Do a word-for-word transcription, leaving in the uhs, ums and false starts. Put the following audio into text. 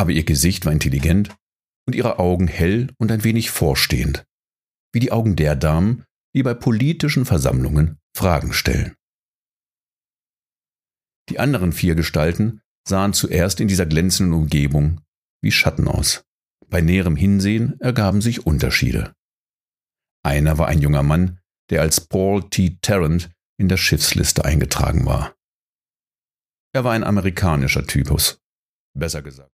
Aber ihr Gesicht war intelligent und ihre Augen hell und ein wenig vorstehend, wie die Augen der Damen, die bei politischen Versammlungen Fragen stellen. Die anderen vier Gestalten sahen zuerst in dieser glänzenden Umgebung wie Schatten aus. Bei näherem Hinsehen ergaben sich Unterschiede. Einer war ein junger Mann, der als Paul T. Tarrant in der Schiffsliste eingetragen war. Er war ein amerikanischer Typus, besser gesagt